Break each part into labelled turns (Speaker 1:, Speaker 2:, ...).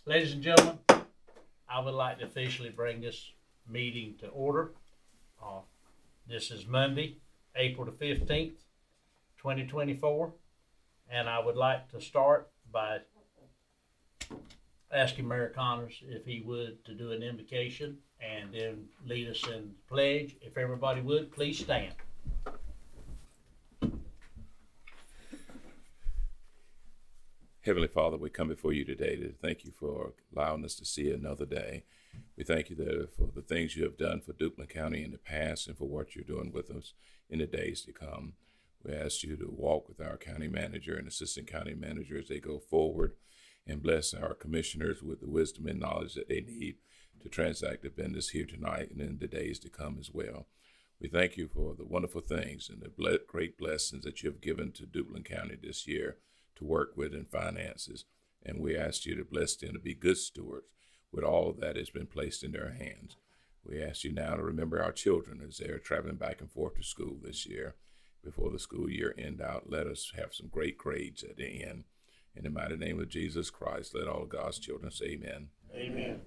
Speaker 1: Ladies and gentlemen, I would like to officially bring this meeting to order. This is Monday, April the 15th, 2024, and I would like to start by asking Mayor Connors if he would to do an invocation and then lead us in pledge. If everybody would, please stand.
Speaker 2: Heavenly Father, we come before you today to thank you for allowing us to see another day. We thank you for the things you have done for Duplin County in the past and for what you're doing with us in the days to come. We ask you to walk with our county manager and assistant county manager as they go forward and bless our commissioners with the wisdom and knowledge that they need to transact the business here tonight and in the days to come as well. We thank you for the wonderful things and the great blessings that you have given to Duplin County this year to work with in finances. And we ask you to bless them to be good stewards with all that has been placed in their hands. We ask you now to remember our children as they're traveling back and forth to school this year. Before the school year end out, let us have some great grades at the end. In the mighty name of Jesus Christ, let all of God's children say amen.
Speaker 1: Amen.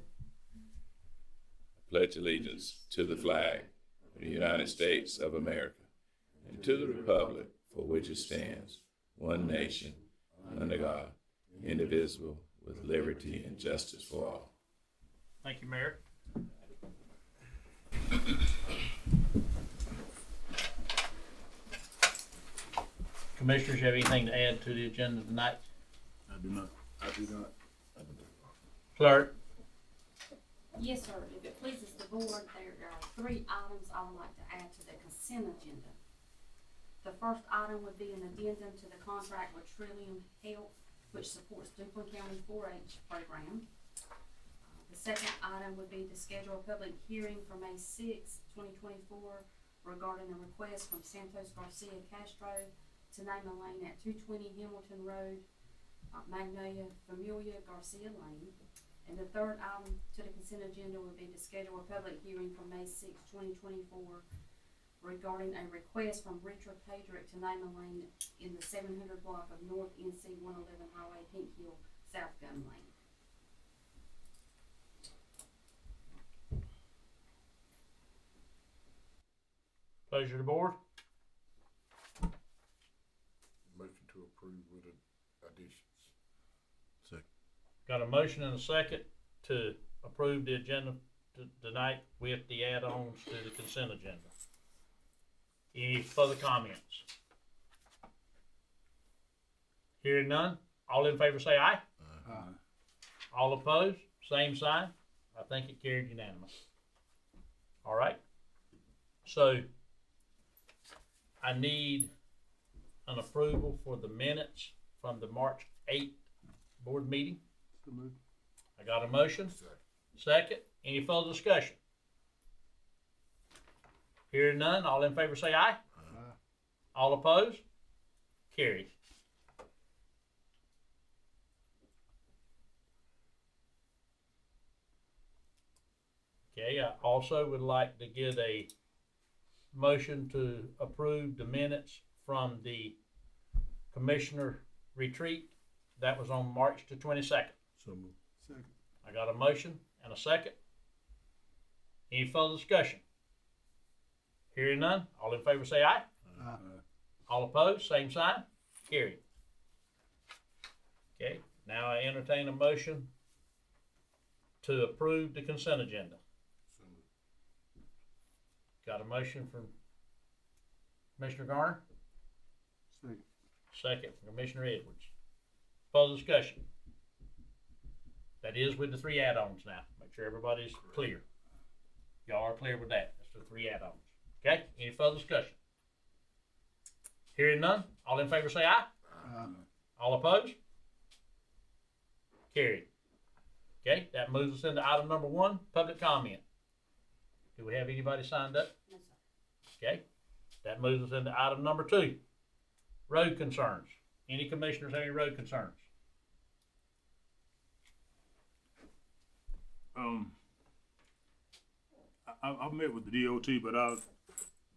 Speaker 2: I pledge allegiance to the flag of the United States of America and to the republic for which it stands, one nation, under God, indivisible, with liberty and justice for all.
Speaker 1: Thank you, Mayor. Commissioners, you have anything to add to the agenda tonight?
Speaker 3: I do not.
Speaker 1: Clerk?
Speaker 4: Yes, sir. If it pleases the board, there are 3 items I would like to add to the consent agenda. The first item would be an addendum to the contract with Trillium Health, which supports Duplin County 4-H program. The second item would be to schedule a public hearing for May 6, 2024 regarding a request from Santos Garcia Castro to name a lane at 220 Hamilton Road, Magnolia Familia Garcia Lane. And the third item to the consent agenda would be to schedule a public hearing for May 6, 2024 regarding a request from Richard Padrick to name a lane in the 700 block of North NC 111 Highway, Pink Hill, South Gun Lane.
Speaker 1: Pleasure of the board.
Speaker 3: Motion to approve with additions. Second.
Speaker 1: Got a motion and a second to approve the agenda tonight with the add-ons to the consent agenda. Any further comments? Hearing none, all in favor say aye.
Speaker 3: Aye.
Speaker 1: All opposed, same sign. I think it carried unanimous. All right. So I need an approval for the minutes from the March 8th board meeting. I got a motion. Second. Any further discussion? Hearing none, all in favor say aye.
Speaker 3: Aye.
Speaker 1: All opposed? Carried. Okay, I also would like to get a motion to approve the minutes from the commissioner retreat that was on March the 22nd.
Speaker 3: So moved. Second.
Speaker 1: I got a motion and a second. Any further discussion? Hearing none, all in favor say aye.
Speaker 3: Aye.
Speaker 1: All opposed, same sign. Carried. Okay, now I entertain a motion to approve the consent agenda.
Speaker 3: So moved.
Speaker 1: Got a motion from Commissioner Garner,
Speaker 3: Second.
Speaker 1: second from Commissioner Edwards. Further discussion? That is with the 3 add-ons now. Make sure everybody's clear. Y'all are clear with that. That's the 3 add-ons. Okay, any further discussion? Hearing none, all in favor say aye.
Speaker 3: Aye.
Speaker 1: All opposed? Carried. Okay, that moves us into item number 1, public comment. Do we have anybody signed up?
Speaker 4: No, sir.
Speaker 1: Okay, that moves us into item number 2, road concerns. Any commissioners have any road concerns?
Speaker 5: I've met with the DOT, but I've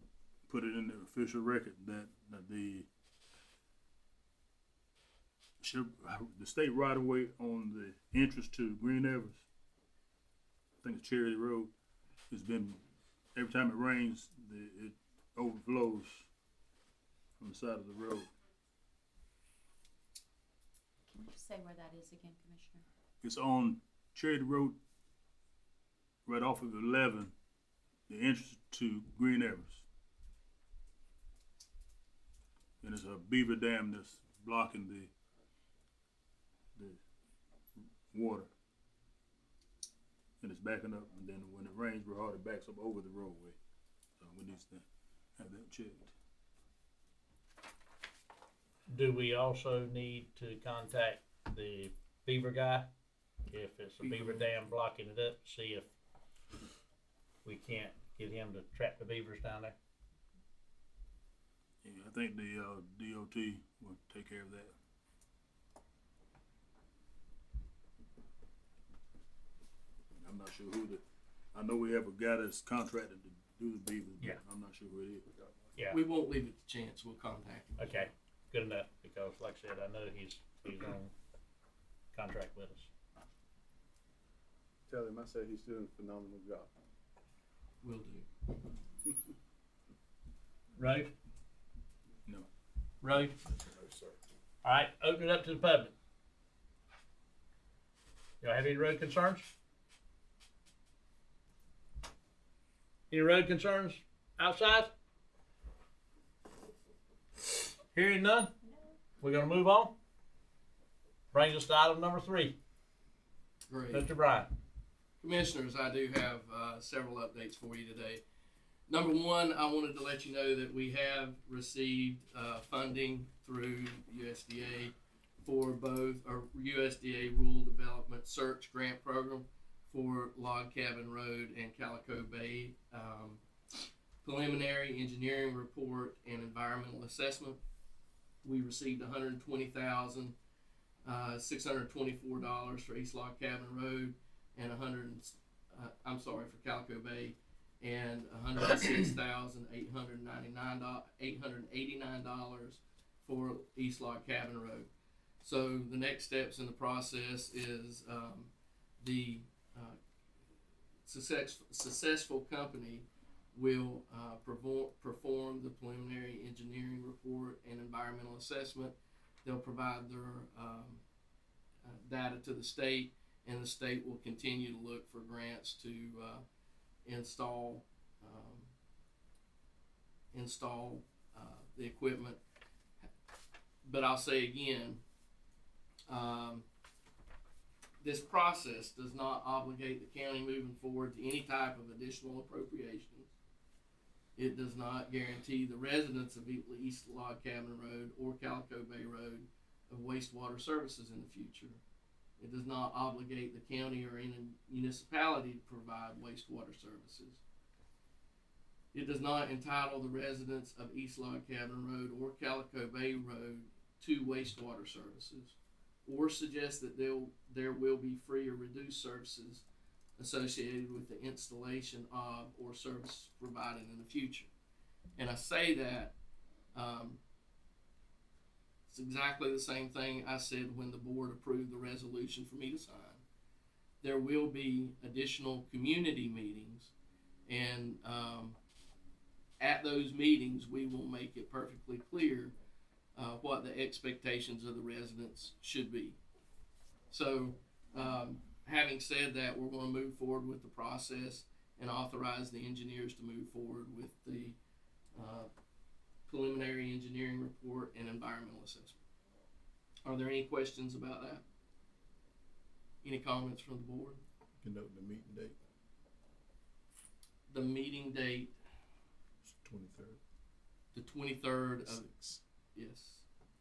Speaker 5: put it in the official record that the the state right of way on the entrance to Green Evers, I think it's Charity Road, has been, every time it rains, it overflows from the side of the road.
Speaker 6: Can you say where that is again, Commissioner?
Speaker 5: It's on Charity Road, right off of 11, the entrance to Green Evers. And it's a beaver dam that's blocking the water. And it's backing up, and then when it rains real hard, it backs up over the roadway. So we need to have that checked.
Speaker 1: Do we also need to contact the beaver guy? If it's a beaver dam blocking it up, see if we can't get him to trap the beavers down there?
Speaker 5: Yeah, I think the DOT will take care of that. I'm not sure I know we have a guy that's contracted to do the beavers, but
Speaker 1: Yeah.
Speaker 5: I'm not sure who it is.
Speaker 1: Yeah.
Speaker 7: We won't leave it to chance. We'll contact him.
Speaker 1: Okay, good enough, because like I said, I know he's on contract with us.
Speaker 3: Tell him I said he's doing a phenomenal job.
Speaker 7: Will do.
Speaker 1: Road?
Speaker 5: No.
Speaker 1: Road?
Speaker 3: No, sir.
Speaker 1: Alright, open it up to the public. Y'all have any road concerns? Any road concerns outside? Hearing none? We're gonna move on. Brings us to item number 3.
Speaker 7: Great.
Speaker 1: Mr. Bryan.
Speaker 7: Commissioners, I do have several updates for you today. Number one, I wanted to let you know that we have received funding through USDA for both our USDA Rural Development Search Grant Program for Log Cabin Road and Calico Bay, preliminary engineering report and environmental assessment. We received $120,624 for East Log Cabin Road and for Calico Bay, and $106,889 for East Log Cabin Road. So the next steps in the process is the successful company will perform the preliminary engineering report and environmental assessment. They'll provide their data to the state, and the state will continue to look for grants to install the equipment. But I'll say again, this process does not obligate the county moving forward to any type of additional appropriations. It does not guarantee the residents of East Log Cabin Road or Calico Bay Road of wastewater services in the future. It does not obligate the county or any municipality to provide wastewater services. It does not entitle the residents of East Log Cabin Road or Calico Bay Road to wastewater services, or suggest that there will be free or reduced services associated with the installation of or service provided in the future. And I say that it's exactly the same thing I said when the board approved the resolution for me to sign. There will be additional community meetings, and at those meetings we will make it perfectly clear what the expectations of the residents should be. So having said that, we're going to move forward with the process and authorize the engineers to move forward with the preliminary engineering report and environmental assessment. Are there any questions about that? Any comments from the board?
Speaker 3: Conduct the meeting date,
Speaker 7: The meeting date,
Speaker 3: it's 23rd.
Speaker 7: the 23rd of,
Speaker 3: 6.
Speaker 7: yes.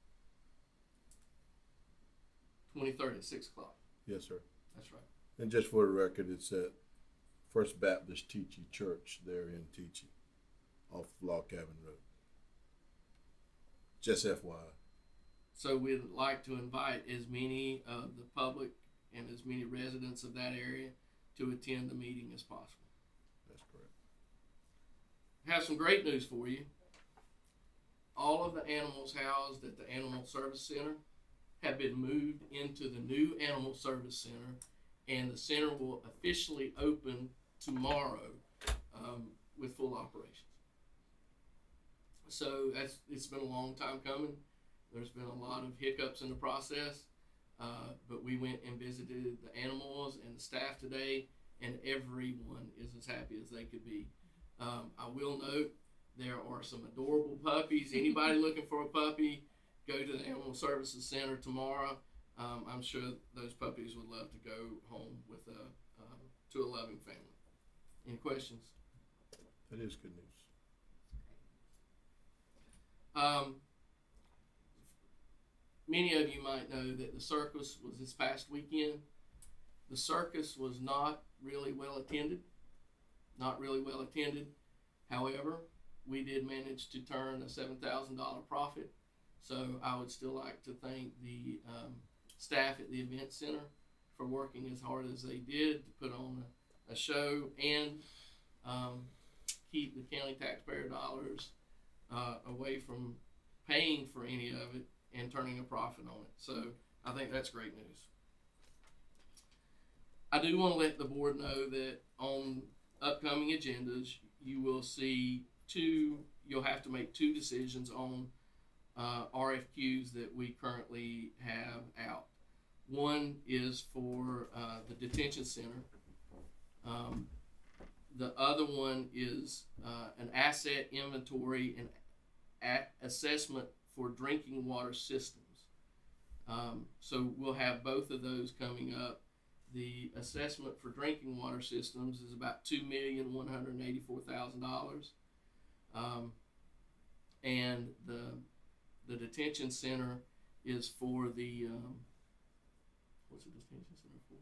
Speaker 7: 23rd at 6 o'clock.
Speaker 3: Yes, sir.
Speaker 7: That's right.
Speaker 3: And just for the record, it's at First Baptist Teaching Church there in Teaching, off Log Cabin Road. Just FYI.
Speaker 7: So we'd like to invite as many of the public and as many residents of that area to attend the meeting as possible.
Speaker 3: That's correct.
Speaker 7: I have some great news for you. All of the animals housed at the Animal Service Center have been moved into the new Animal Service Center, and the center will officially open tomorrow with full operations. So it's been a long time coming. There's been a lot of hiccups in the process, but we went and visited the animals and the staff today, and everyone is as happy as they could be. I will note there are some adorable puppies. Anybody looking for a puppy, go to the Animal Services Center tomorrow. I'm sure those puppies would love to go home with to a loving family. Any questions?
Speaker 3: That is good news.
Speaker 7: Many of you might know that the circus was this past weekend. The circus was not really well attended. However, we did manage to turn a $7,000 profit. So I would still like to thank the staff at the event center for working as hard as they did to put on a show and keep the county taxpayer dollars away from paying for any of it and turning a profit on it. So I think that's great news. I do want to let the board know that on upcoming agendas, you will see you'll have to make two decisions on RFQs that we currently have out. One is for the detention center. The other one is an asset inventory and assessment for drinking water systems. So we'll have both of those coming up. The assessment for drinking water systems is about $2,184,000. And the detention center is for the what's the detention center for?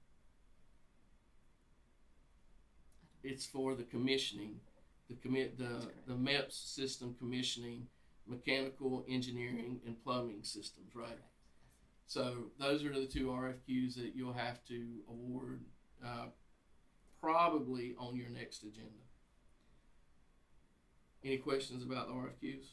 Speaker 7: It's for the commissioning, the MEPS system commissioning, mechanical engineering and plumbing systems, right? So those are the two RFQs that you'll have to award probably on your next agenda. Any questions about the RFQs?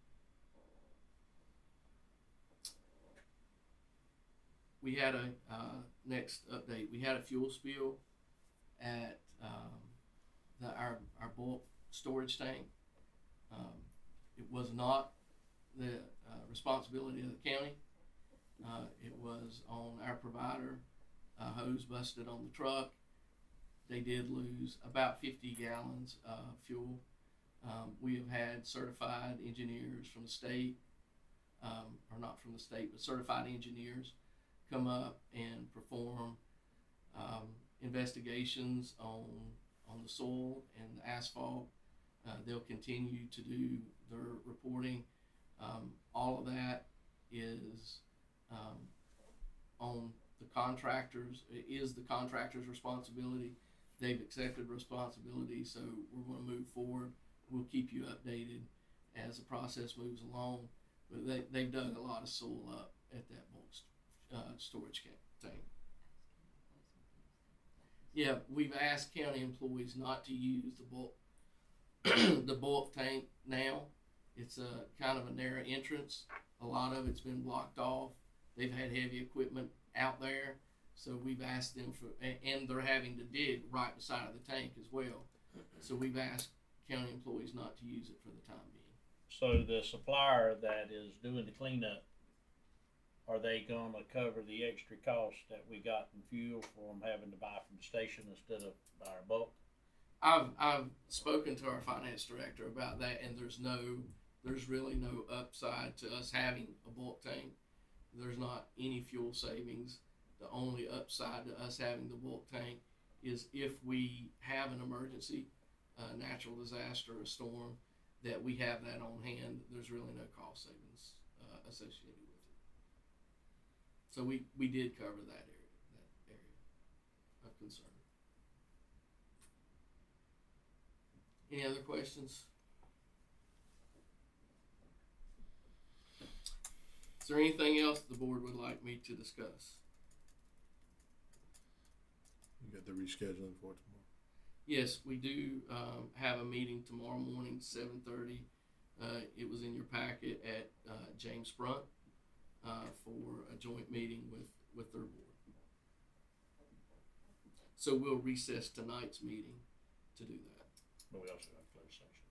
Speaker 7: We had a next update. We had a fuel spill at our bulk storage tank. It was not the responsibility of the county. It was on our provider. A hose busted on the truck. They did lose about 50 gallons of fuel. We have had certified engineers from the state, or not from the state, but certified engineers come up and perform investigations on the soil and the asphalt. They'll continue to do their reporting. All of that is on the contractors. It is the contractor's responsibility. They've accepted responsibility, so we're going to move forward. We'll keep you updated as the process moves along. But they've dug a lot of soil up at that bulk storage tank. Yeah, we've asked county employees not to use the bulk the bulk tank now. It's a kind of a narrow entrance. A lot of it's been blocked off. They've had heavy equipment out there, so we've asked them and they're having to dig right beside of the tank as well. So we've asked county employees not to use it for the time being.
Speaker 1: So the supplier that is doing the cleanup, are they gonna cover the extra cost that we got in fuel for them having to buy from the station instead of our bulk?
Speaker 7: I've spoken to our finance director about that, and there's really no upside to us having a bulk tank. There's not any fuel savings. The only upside to us having the bulk tank is if we have an emergency, a natural disaster, a storm, that we have that on hand. There's really no cost savings associated with it. So we did cover that area of concern. Any other questions? Is there anything else the board would like me to discuss?
Speaker 3: You got the rescheduling for tomorrow?
Speaker 7: Yes, we do have a meeting tomorrow morning, 7:30. It was in your packet at James Brunt. for a joint meeting with their board. So we'll recess tonight's meeting to do that.
Speaker 1: But we also have closed session.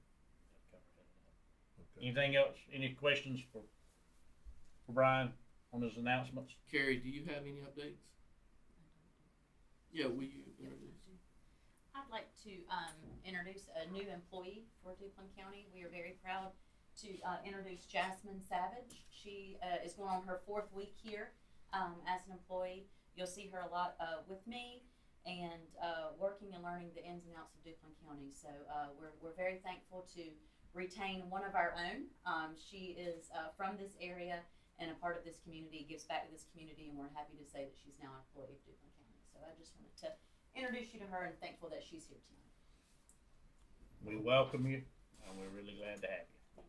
Speaker 3: Okay.
Speaker 1: Anything else? Any questions for Brian on his announcements?
Speaker 7: Carrie, do you have any updates? Yeah, will you introduce?
Speaker 6: I'd like to introduce a new employee for Duplin County. We are very proud to introduce Jasmine Savage. She is going on her 4th week here as an employee. You'll see her a lot with me and working and learning the ins and outs of Duplin County. So we're very thankful to retain one of our own. She is from this area and a part of this community, gives back to this community, and we're happy to say that she's now an employee of Duplin County. So I just wanted to introduce you to her and thankful that she's here tonight.
Speaker 1: We welcome you, and we're really glad to have you.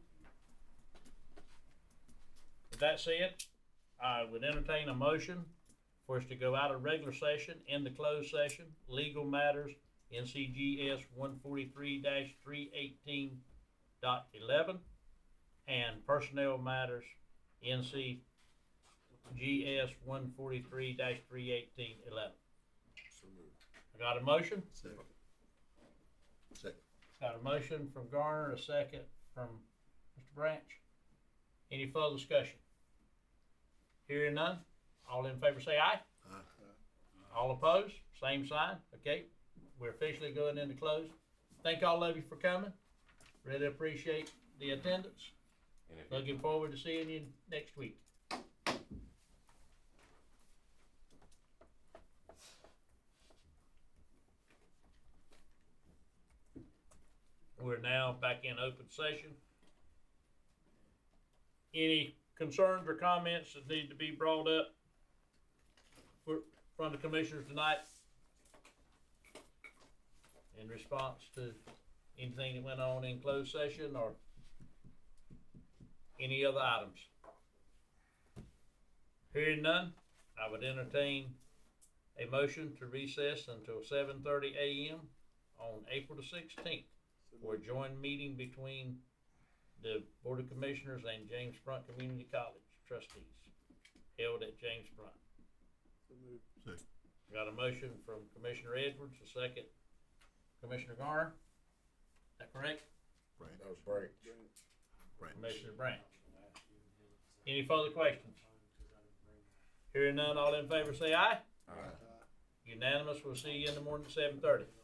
Speaker 1: With that said, I would entertain a motion for us to go out of regular session into closed session, legal matters, NCGS 143-318.11, and personnel matters, NCGS 143-318.11.
Speaker 3: So moved.
Speaker 1: I got a motion?
Speaker 3: Second.
Speaker 1: Got a motion from Garner, a second from Mr. Branch. Any further discussion? Hearing none, all in favor say aye.
Speaker 3: Aye.
Speaker 1: All opposed, same sign. Okay, we're officially going into close. Thank all of you for coming. Really appreciate the attendance.
Speaker 2: And if
Speaker 1: Looking forward to seeing you next week. We're now back in open session. Any concerns or comments that need to be brought up from the commissioners tonight in response to anything that went on in closed session or any other items? Hearing none, I would entertain a motion to recess until 7:30 a.m. on April the 16th for a joint meeting between the Board of Commissioners and James Brunt Community College trustees held at James Brunt.
Speaker 3: Second.
Speaker 1: Got a motion from Commissioner Edwards, a second Commissioner Garner. Is that correct?
Speaker 3: Branch.
Speaker 8: No break.
Speaker 3: Branch.
Speaker 1: Commissioner Branch. Any further questions? Hearing none, all in favor say aye.
Speaker 3: Aye.
Speaker 1: Unanimous. We'll see you in the morning at 7:30.